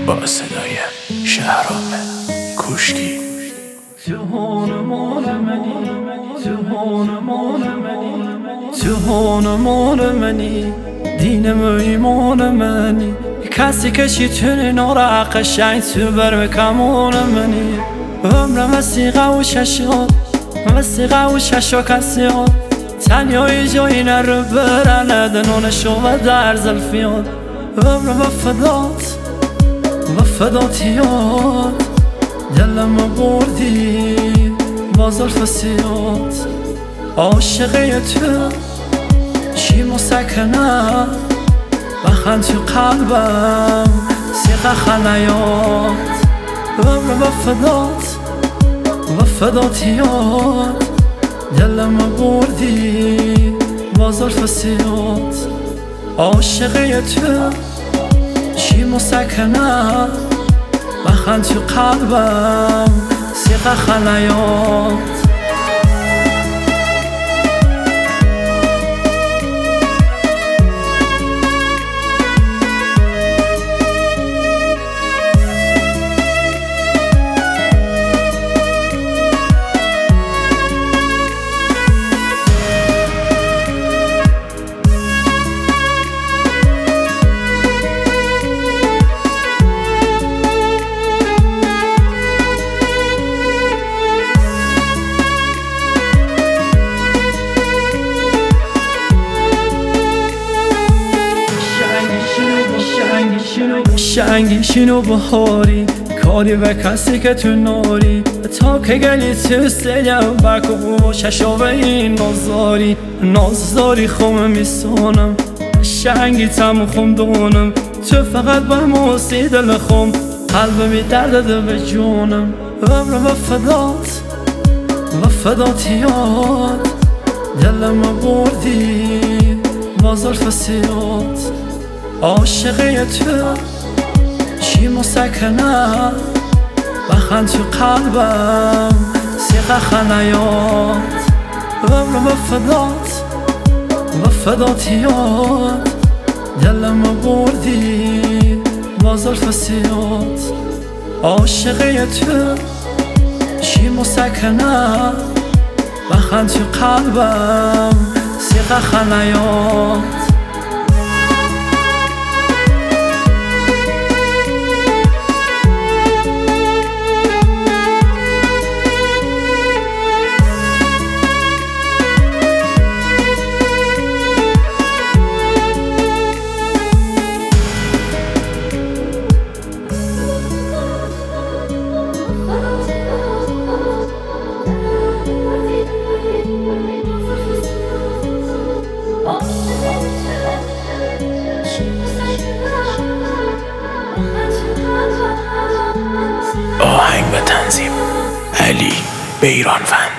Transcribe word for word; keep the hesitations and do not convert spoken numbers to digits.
با صدای شهرام کوشکی. جهان مال منی، جهان مال منی، جهان مال منی، دینم و ایمان منی. کسی که شیطونه نورا قشنگ تو بر کمان منی. عمرم وسیقه و ششاد، وسیقه و ششا کسیاد، تنیای جایی نرو برند نونشو و در زلفیاد. عمرم وفدات وفداتیاد، دلم بردی با زلف سیاد. عاشقه تو چی مسکنه بخند تو قلبم سیقه خنیاد. عمر وفدات وفداتیاد، دلم بردی با زلف سیاد. عاشقه تو چی مسکنه بخند تو قلبم سیقه خنیاد. شنگی شنو بخاری کاری به کسی که تو ناری، تا که گلی تو سلیم بکو ششا به این نازاری. نازداری خوم میسانم شنگی تم خم دونم، تو فقط به موسی دل خم قلب می درده به جونم. عمر وفدات وفداتیاد، دلم بردی با زلف سیاد. عاشقه تو چی مسکنه بخند تو قلبم سیقه خنیاد. عمر وفدات وفداتیاد، دلم بردی با زلف سیاد. عاشقه تو چی مسکنه بخند تو قلبم سیقه خنیاد. آهنگ و تنظیم علی بیرانوند.